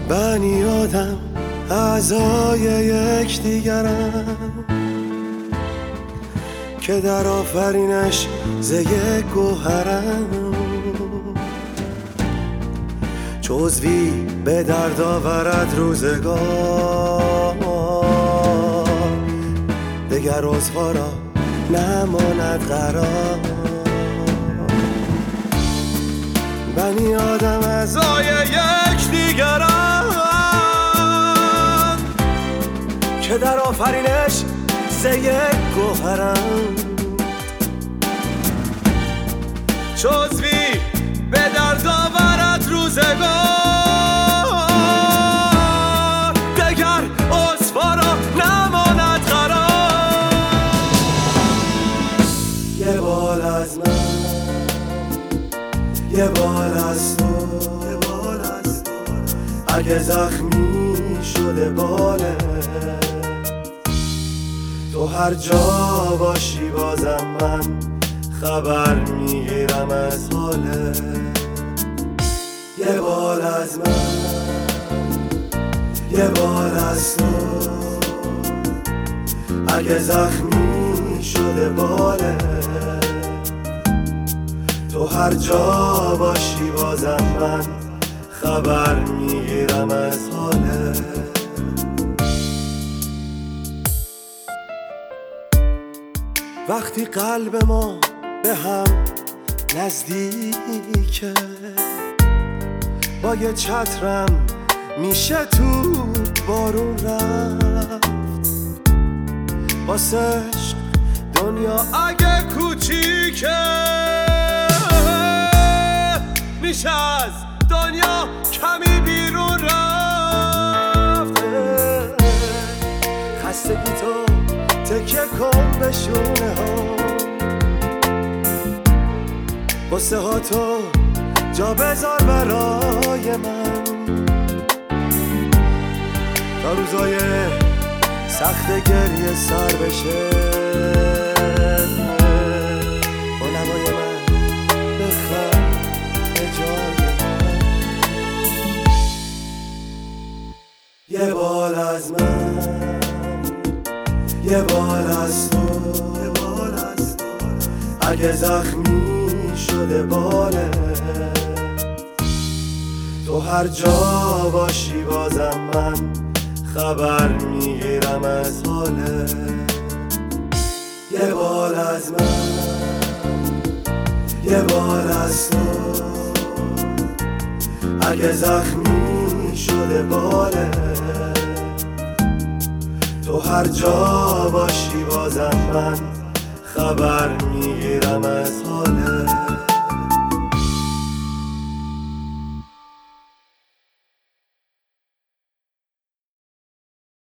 بنی آدم اعضای یک دیگرن که در آفرینش ز یک گوهرن، جزوی به درد آورد روزگار، دگر عضوا را نماند قرار. بنی آدم اعضای یک دیگرن که در آفرینش ز یک گوهرن، جزوی به درد آورد روزگار، دگر عضوا را نماند قرار. یه بال از من، یه بال از تو، اگه زخمی شده باله تو هر جا باشی بازم من خبر میگیرم از حاله. یه بال از من، یه بال از تو، اگه زخمی شده باله تو هر جا باشی بازم من خبر میگیرم از حاله. وقتی قلب ما به هم نزدیکه، با یه چترم میشه تو بارون رفت، واسه عشق دنیا اگه کوچیکه میشه از دنیا کمی بیرون رفت. خستگی تو تکیه کن به شونه ها، قصه ها تو جا بذار برای من، تا روزای سخت گریه سر بشه با نوای من بخند به جای من. یه بال از من، یه بال از تو، اگه زخمی شده باله تو هر جا باشی بازم من خبر میگیرم از حاله. یه بال از من، یه بال از تو، اگه زخمی شده باله تو هر جا باشی بازم من خبر میگیرم از حاله.